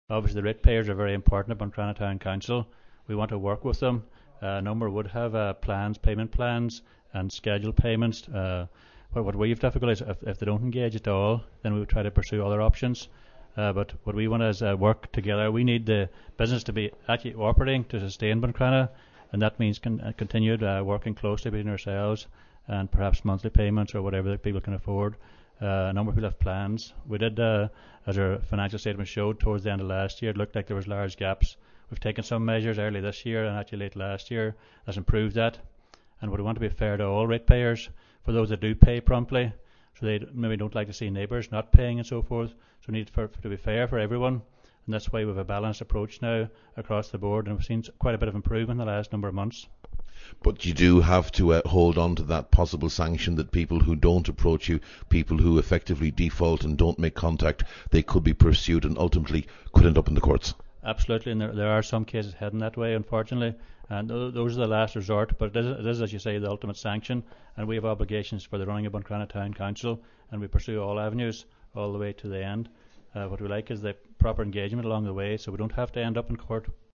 Obviously, the ratepayers are very important at Buncrana Town Council. We want to work with them. A number would have plans, payment plans, and scheduled payments. But what we have difficulty is if they don't engage at all, then we would try to pursue other options. But what we want is work together. We need the business to be actually operating to sustain Buncrana, and that means continued working closely between ourselves and perhaps monthly payments or whatever that people can afford. A number of people have plans. We did, as our financial statement showed, towards the end of last year, it looked like there was large gaps. We've taken some measures early this year and actually late last year that's improved that. And we want to be fair to all ratepayers, for those that do pay promptly, so they maybe don't like to see neighbours not paying and so forth. So we need to be fair for everyone, and that's why we have a balanced approach now across the board, and we've seen quite a bit of improvement in the last number of months. But you do have to hold on to that possible sanction that people who don't approach you, people who effectively default and don't make contact, they could be pursued and ultimately could end up in the courts. Absolutely, and there are some cases heading that way, unfortunately, and those are the last resort. But it is, as you say, the ultimate sanction, and we have obligations for the running of Buncrana Town Council, and we pursue all avenues all the way to the end. What we like is the proper engagement along the way, so we don't have to end up in court.